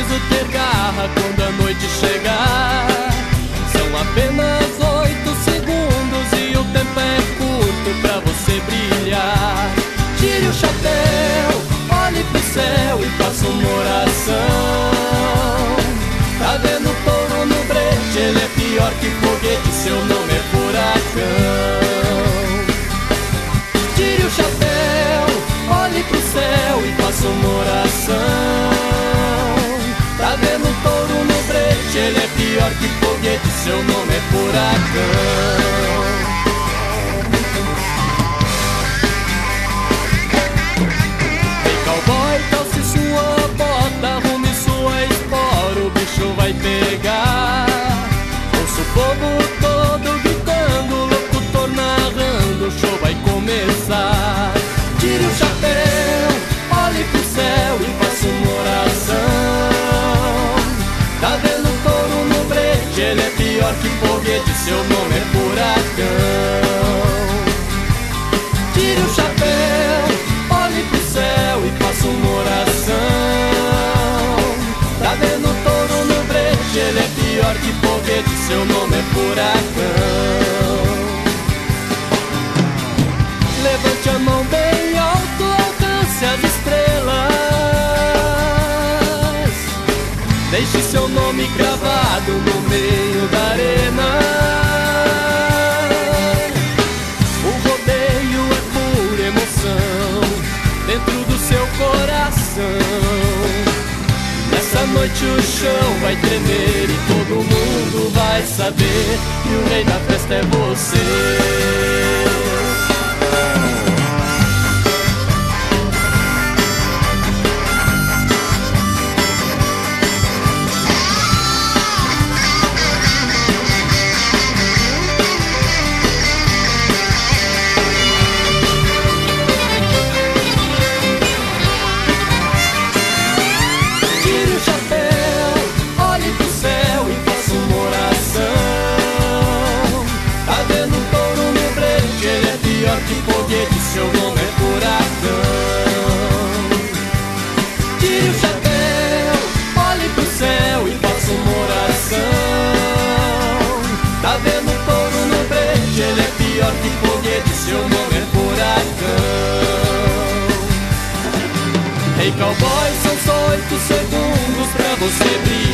preciso ter garra quando a noite chegar. São apenas 8 segundos e o tempo é curto pra você brilhar. Tire o chapéu, olhe pro céu e faça uma oração. Tá vendo o touro no brete? Ele é pior que foguete, seu nome é furacão. Tire o chapéu, olhe pro céu e faça uma oração. Tá vendo o touro no brete? Ele é pior que foguete, seu nome é furacão. Ei, cowboy, calce sua bota, arrume sua espora, o bicho vai pegar. Ouça o povo todo gritando, o locutor narrando, o show vai começar. Tire o chapéu, olhe pro céu e faça uma oração. Tá vendo o touro no brete? Ele é pior que foguete, seu nome é furacão. Tire o chapéu, olhe pro céu e faça uma oração. Tá vendo o touro no brete? Ele é pior que foguete, seu nome é furacão. Levante a mão bem alto, alcance as estrelas. Deixe seu nome gravado no meio da arena. O rodeio é pura emoção dentro do seu coração. Nessa noite o chão vai tremer e todo mundo vai saber que o rei da festa é você. Seu nome é furacão. Tire o chapéu, olhe pro céu e faça uma oração. Tá vendo o touro no brete? Ele é pior que foguete, seu nome é furacão. Ei, cowboy, são só 8 segundos pra você brilhar.